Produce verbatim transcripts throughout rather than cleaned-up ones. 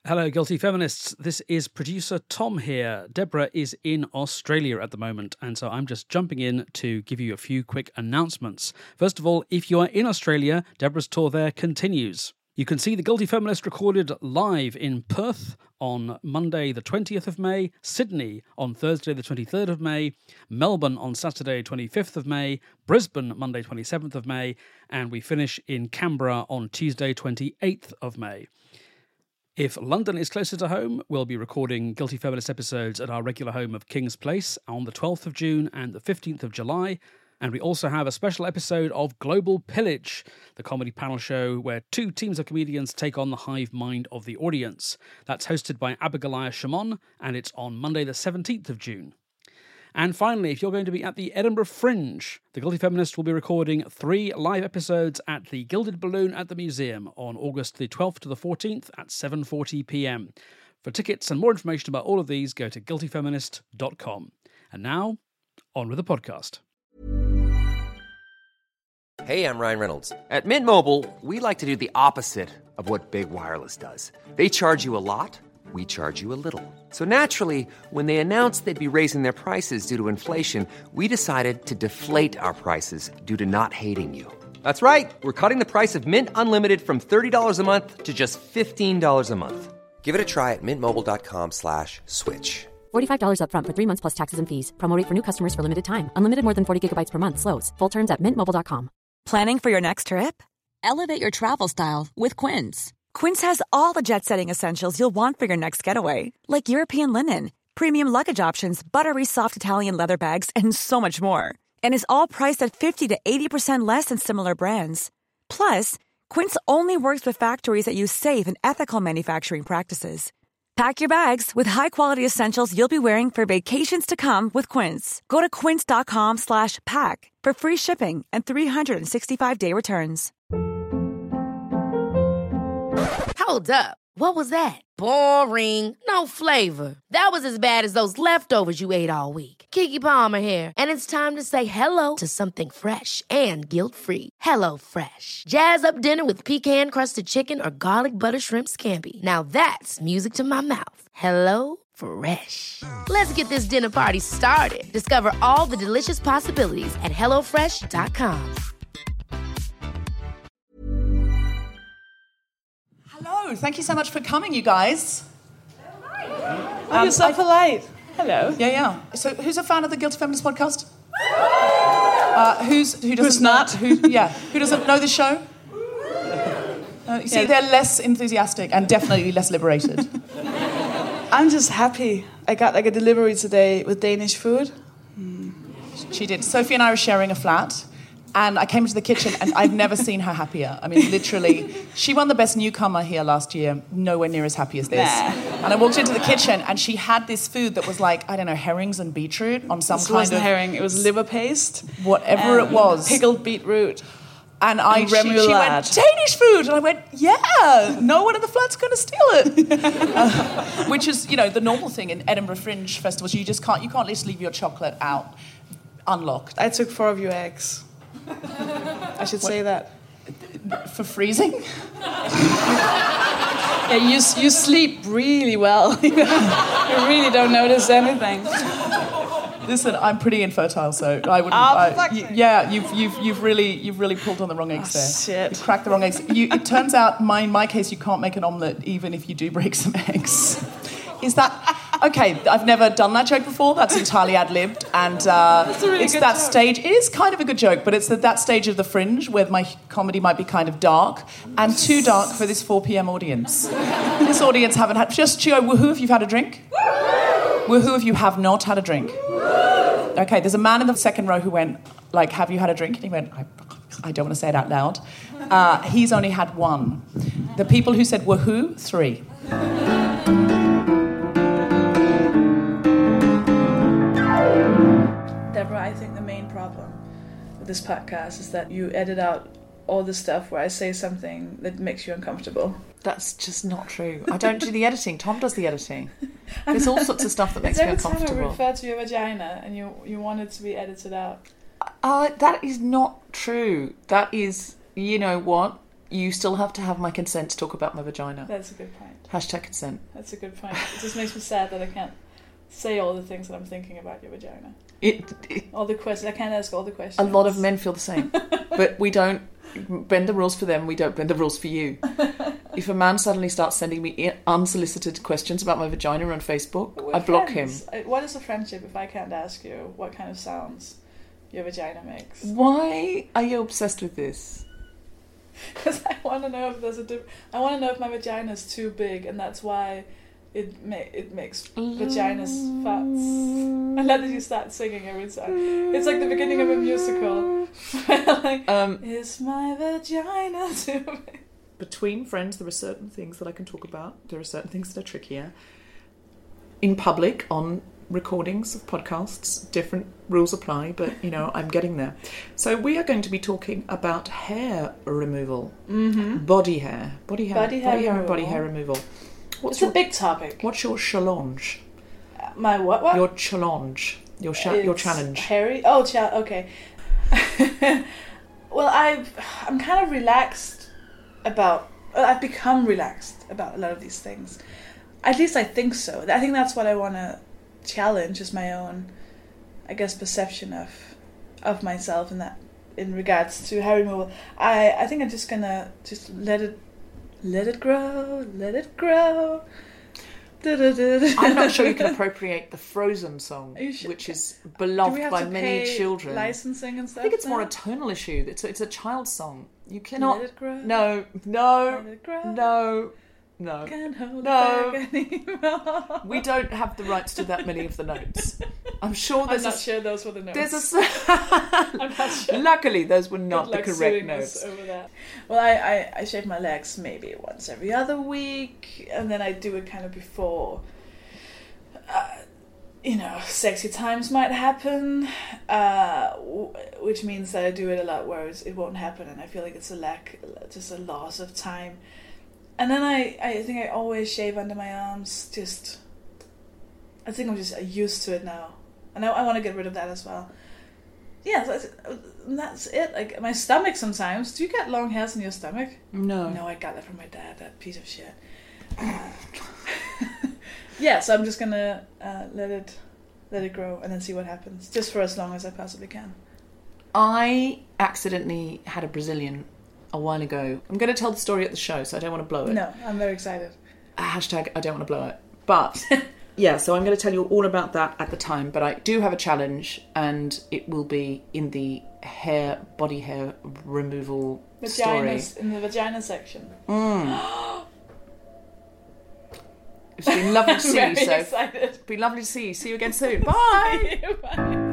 Hello, Guilty Feminists. This is producer Tom here. Deborah is in Australia at the moment, and so I'm just jumping in to give you a few quick announcements. First of all, if you are in Australia, Deborah's tour there continues. You can see The Guilty Feminist recorded live in Perth on Monday the twentieth of May, Sydney on Thursday the twenty-third of May, Melbourne on Saturday twenty-fifth of May, Brisbane Monday twenty-seventh of May, and we finish in Canberra on Tuesday twenty-eighth of May. If London is closer to home, we'll be recording Guilty Feminist episodes at our regular home of King's Place on the twelfth of June and the fifteenth of July. And we also have a special episode of Global Pillage, the comedy panel show where two teams of comedians take on the hive mind of the audience. That's hosted by Abigail Shimon, and it's on Monday the seventeenth of June. And finally, if you're going to be at the Edinburgh Fringe, The Guilty Feminist will be recording three live episodes at the Gilded Balloon at the Museum on August the twelfth to the fourteenth at seven forty p.m. For tickets and more information about all of these, go to guilty feminist dot com. And now, on with the podcast. Hey, I'm Ryan Reynolds. At Mint Mobile, we like to do the opposite of what Big Wireless does. They charge you a lot. We charge you a little. So naturally, when they announced they'd be raising their prices due to inflation, we decided to deflate our prices due to not hating you. That's right. We're cutting the price of Mint Unlimited from thirty dollars a month to just fifteen dollars a month. Give it a try at mintmobile.com slash switch. forty-five dollars up front for three months plus taxes and fees. Promo rate for new customers for limited time. Unlimited more than forty gigabytes per month slows. Full terms at mint mobile dot com. Planning for your next trip? Elevate your travel style with Quince. Quince has all the jet-setting essentials you'll want for your next getaway, like European linen, premium luggage options, buttery soft Italian leather bags, and so much more. And is all priced at fifty to eighty percent less than similar brands. Plus, Quince only works with factories that use safe and ethical manufacturing practices. Pack your bags with high-quality essentials you'll be wearing for vacations to come with Quince. Go to quince.com slash pack for free shipping and three sixty-five day returns. Hold up. What was that? Boring. No flavor. That was as bad as those leftovers you ate all week. Keke Palmer here, and it's time to say hello to something fresh and guilt-free. Hello Fresh. Jazz up dinner with pecan-crusted chicken or garlic butter shrimp scampi. Now that's music to my mouth. Hello Fresh. Let's get this dinner party started. Discover all the delicious possibilities at hello fresh dot com. Hello, thank you so much for coming, you guys. Oh, um, you're so I, polite. Hello. Yeah, yeah. So, who's a fan of the Guilty Feminist podcast? Uh, who's who doesn't who's not? Know, who, yeah, who doesn't know the show? Uh, you see, yeah. They're less enthusiastic and definitely less liberated. I'm just happy. I got like a delivery today with Danish food. Mm. She did. Sophie and I were sharing a flat. And I came into the kitchen, and I've never seen her happier. I mean, literally, she won the best newcomer here last year, nowhere near as happy as this. Nah. And I walked into the kitchen, and she had this food that was like, I don't know, herrings and beetroot on some this kind wasn't of... herring, it was liver paste. Whatever it was. Pickled beetroot. And I, and she, she went, Danish food! And I went, yeah, no one in the flat's going to steal it. uh, which is, you know, the normal thing in Edinburgh Fringe festivals. You just can't, you can't just leave your chocolate out unlocked. I took four of your eggs. I should what? say that. For freezing? Yeah, you you sleep really well. You really don't notice anything. Listen, I'm pretty infertile, so I wouldn't. Oh, I, you, yeah, you've you've you've really you've really pulled on the wrong eggs oh, there. Shit. You cracked the wrong eggs. You, it turns out, my in my case, you can't make an omelette even if you do break some eggs. Is that okay? I've never done that joke before. That's entirely ad-libbed, and uh, That's a really it's good that joke. stage. It is kind of a good joke, but it's at that stage of the Fringe where my comedy might be kind of dark and too dark for this four p.m. audience. This audience haven't had just go woohoo if you've had a drink. Woohoo if you have not had a drink. Okay, there's a man in the second row who went like, "Have you had a drink?" And he went, "I, I don't want to say it out loud." Uh, he's only had one. The people who said woohoo, three. Deborah, I think the main problem with this podcast is that you edit out all the stuff where I say something that makes you uncomfortable. That's just not true. I don't do the editing. Tom does the editing. There's all sorts of stuff that makes me uncomfortable. Every time I refer to your vagina and you you want it to be edited out. Uh, that is not true. That is, you know what? you still have to have my consent to talk about my vagina. That's a good point. Hashtag consent. That's a good point. It just makes me sad that I can't say all the things that I'm thinking about your vagina. It, it, all the questions. I can't ask all the questions. A lot of men feel the same. But we don't bend the rules for them, we don't bend the rules for you. If a man suddenly starts sending me unsolicited questions about my vagina on Facebook, We're I block friends. him. What is a friendship if I can't ask you what kind of sounds your vagina makes? Why are you obsessed with this? Because I want to know if there's a diff- I want to know if my vagina is too big, and that's why it ma- it makes vaginas fats. I love that you start singing every time. It's like the beginning of a musical. Like, um, is my vagina too big? Between friends, there are certain things that I can talk about. There are certain things that are trickier. In public, on recordings of podcasts, different rules apply, but, you know, I'm getting there. So we are going to be talking about hair removal. Mm-hmm. Body hair. Body hair. Body hair body hair and removal. body hair removal. What's It's your, a big topic. What's your challenge? Uh, my what? What? Your challenge. Your, cha- your It's challenge. Hairy? Oh, cha- okay. Well, I've, I'm kind of relaxed about... Well, I've become relaxed about a lot of these things. At least I think so. I think that's what I want to challenge, is my own, I guess, perception of of myself in that, in regards to hair removal. I, I think I'm just going to just let it let it grow, let it grow. I'm not sure you can appropriate the Frozen song, sure? which is Do we beloved have by to many pay children. licensing and stuff? I think it's more now? a tonal issue. It's a, it's a child's song. You cannot. Let it grow. No, no, Let it grow. no, no. Can't hold No. it back anymore. We don't have the rights to that many of the notes. I'm sure I'm there's not a. sure those were the notes. There's a. I'm not sure. Luckily, those were not Good the luck correct suing notes. us over that. Well, I, I, I shave my legs maybe once every other week, and then I do it kind of before. Uh, you know, sexy times might happen, uh, w- which means that I do it a lot where it's, it won't happen, and I feel like it's a lack, just a loss of time. And then I, I think I always shave under my arms. Just, I think I'm just used to it now, and I, I want to get rid of that as well. Yeah, so that's, that's it. Like my stomach sometimes. Do you get long hairs in your stomach? No. No, I got that from my dad. That piece of shit. Uh, yeah, so I'm just gonna uh, let it let it grow and then see what happens, just for as long as I possibly can. I accidentally had a Brazilian a while ago. I'm going to tell the story at the show, so I don't want to blow it. No, I'm very excited. Hashtag I don't want to blow it. But yeah, so I'm going to tell you all about that at the time. But I do have a challenge, and it will be in the hair, body hair removal Vaginas, story. in the vagina section. Mm. It's been lovely to see I'm you, very Soph. excited. It's been lovely to see you. See you again soon. Bye. Bye.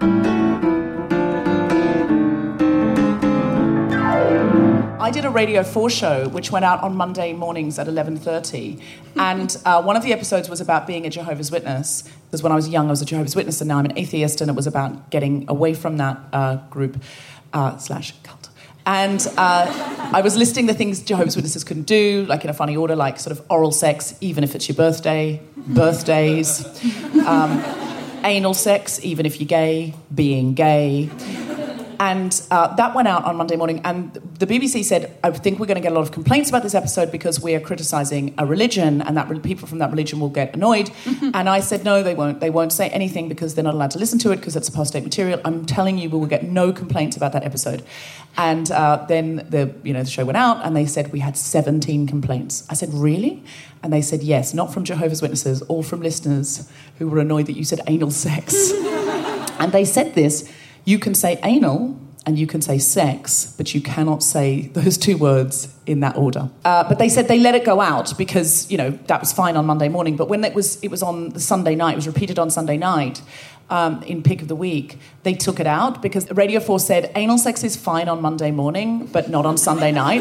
I did a Radio four show which went out on Monday mornings at eleven thirty, and uh, one of the episodes was about being a Jehovah's Witness, because when I was young I was a Jehovah's Witness and now I'm an atheist, and it was about getting away from that uh, group uh, slash cult. And uh, I was listing the things Jehovah's Witnesses couldn't do, like in a funny order, like sort of oral sex, even if it's your birthday, birthdays, um, anal sex, even if you're gay, being gay. And uh, that went out on Monday morning, and the B B C said, I think we're going to get a lot of complaints about this episode because we are criticising a religion, and that re- people from that religion will get annoyed. Mm-hmm. And I said, no, they won't. They won't say anything because they're not allowed to listen to it because it's apostate material. I'm telling you, we will get no complaints about that episode. And uh, then the you know the show went out, and they said we had seventeen complaints. I said, really? And they said, yes, not from Jehovah's Witnesses, all from listeners who were annoyed that you said anal sex. And they said this. You can say anal and you can say sex, but you cannot say those two words in that order. Uh, but they said they let it go out because, you know, that was fine on Monday morning. But when it was it was on the Sunday night, it was repeated on Sunday night um, in Pick of the Week, they took it out because Radio four said anal sex is fine on Monday morning, but not on Sunday night.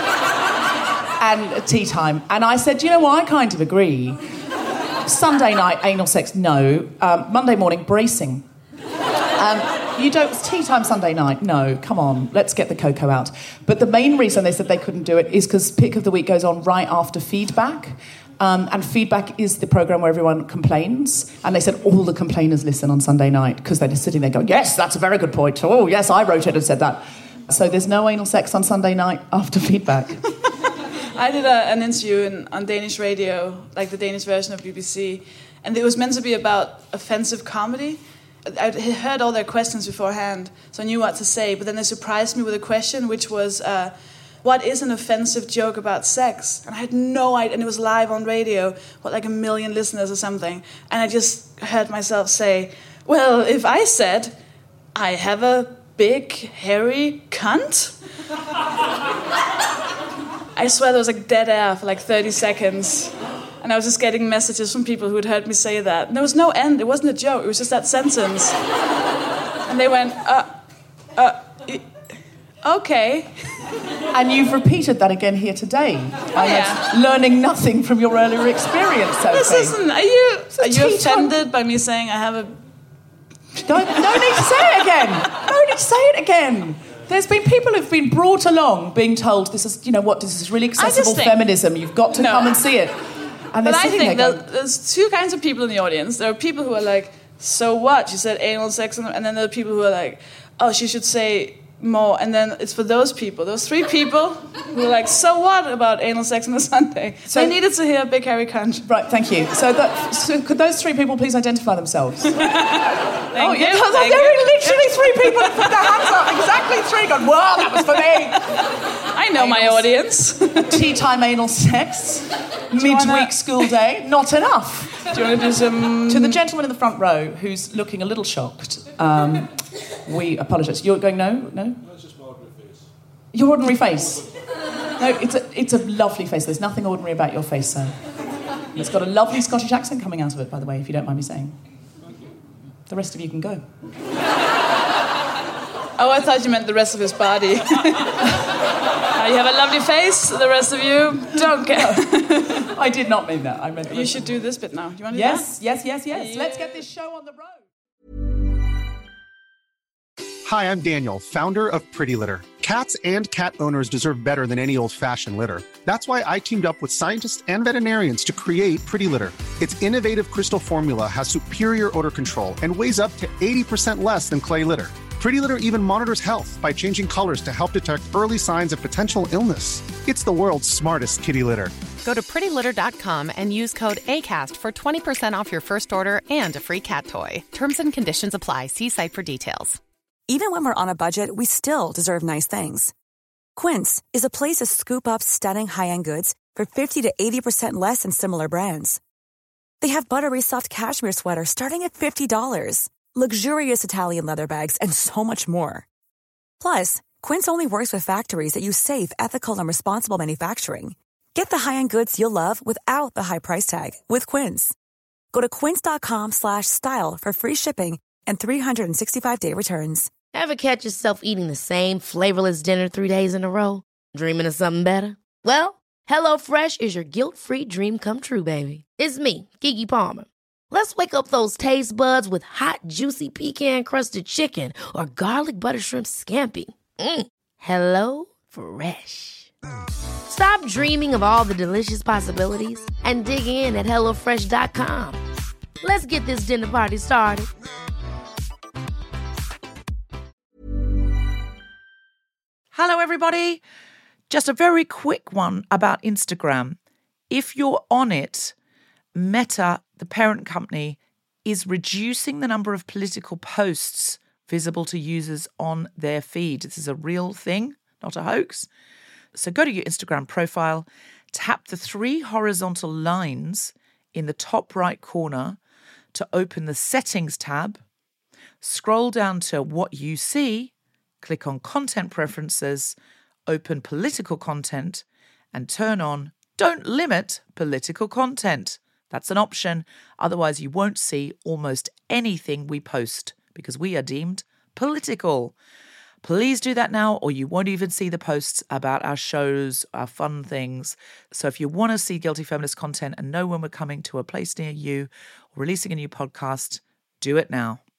And tea time. And I said, you know what, I kind of agree. Sunday night, anal sex, no. Um, Monday morning, bracing. Um, you don't, it's tea time Sunday night. No, come on, let's get the cocoa out. But the main reason they said they couldn't do it is because Pick of the Week goes on right after Feedback. Um, and Feedback is the programme where everyone complains. And they said all the complainers listen on Sunday night because they're just sitting there going, yes, that's a very good point. Oh, yes, I wrote it and said that. So there's no anal sex on Sunday night after feedback? I did a, an interview in, on Danish radio, like the Danish version of B B C, and it was meant to be about offensive comedy. I heard all their questions beforehand, so I knew what to say, but then they surprised me with a question, which was, uh, what is an offensive joke about sex? And I had no idea, and it was live on radio, what, like a million listeners or something, and I just heard myself say, well, if I said, I have a big, hairy cunt, I swear there was like dead air for like thirty seconds. And I was just getting messages from people who had heard me say that. And there was no end. It wasn't a joke. It was just that sentence. And they went, uh, uh, okay. And you've repeated that again here today. Oh, I yeah. am learning nothing from your earlier experience, Sophie. This isn't, are you, are you tea offended time. by me saying I have a... Don't, no need to say it again. No need to say it again. There's been people who've been brought along being told this is, you know what, this is really accessible think, feminism. You've got to no. come and see it. And But I think there that there's two kinds of people in the audience. There are people who are like, so what? She said anal sex, and then there are people who are like, oh, she should say more. And then it's for those people, those three people who are like, so what about anal sex on a Sunday? So they needed to hear big hairy cunt. Right, thank you. So, that, so could those three people please identify themselves? Thank oh, you. yeah, Thank there you. are literally three people who put their hands up. Exactly three. Gone, wow, that was for me. I know my audience. Tea time anal sex. Midweek wanna... school day. Not enough. Do you want to do some... To the gentleman in the front row who's looking a little shocked, um, we apologise. You're going, no? No? No, it's just my ordinary face. Your ordinary face? No, it's a, it's a lovely face. There's nothing ordinary about your face, sir. It's got a lovely Scottish accent coming out of it, by the way, if you don't mind me saying. The rest of you can go. Oh, I thought you meant the rest of his body. uh, you have a lovely face, the rest of you don't care. I did not mean that. I meant the You rest should of do this bit now. You want to Yes, do yes, yes, yes. Yeah. Let's get this show on the road. Hi, I'm Daniel, founder of Pretty Litter. Cats and cat owners deserve better than any old-fashioned litter. That's why I teamed up with scientists and veterinarians to create Pretty Litter. Its innovative crystal formula has superior odor control and weighs up to eighty percent less than clay litter. Pretty Litter even monitors health by changing colors to help detect early signs of potential illness. It's the world's smartest kitty litter. Go to pretty litter dot com and use code ACAST for twenty percent off your first order and a free cat toy. Terms and conditions apply. See site for details. Even when we're on a budget, we still deserve nice things. Quince is a place to scoop up stunning high-end goods for fifty to eighty percent less than similar brands. They have buttery soft cashmere sweaters starting at fifty dollars, luxurious Italian leather bags, and so much more. Plus, Quince only works with factories that use safe, ethical, and responsible manufacturing. Get the high-end goods you'll love without the high price tag with Quince. Go to quince dot com slash style for free shipping and three sixty-five day returns. Ever catch yourself eating the same flavorless dinner three days in a row? Dreaming of something better? Well, HelloFresh is your guilt-free dream come true, baby. It's me, Keke Palmer. Let's wake up those taste buds with hot, juicy pecan-crusted chicken or garlic butter shrimp scampi. Mm. Hello Fresh. Stop dreaming of all the delicious possibilities and dig in at hello fresh dot com. Let's get this dinner party started. Hello, everybody. Just a very quick one about Instagram. If you're on it, Meta, the parent company, is reducing the number of political posts visible to users on their feed. This is a real thing, not a hoax. So go to your Instagram profile, tap the three horizontal lines in the top right corner to open the Settings tab, scroll down to What You See, click on Content Preferences, open Political Content, and turn on Don't Limit Political Content. That's an option. Otherwise, you won't see almost anything we post because we are deemed political. Please do that now, or you won't even see the posts about our shows, our fun things. So if you want to see Guilty Feminist content and know when we're coming to a place near you or releasing a new podcast, do it now.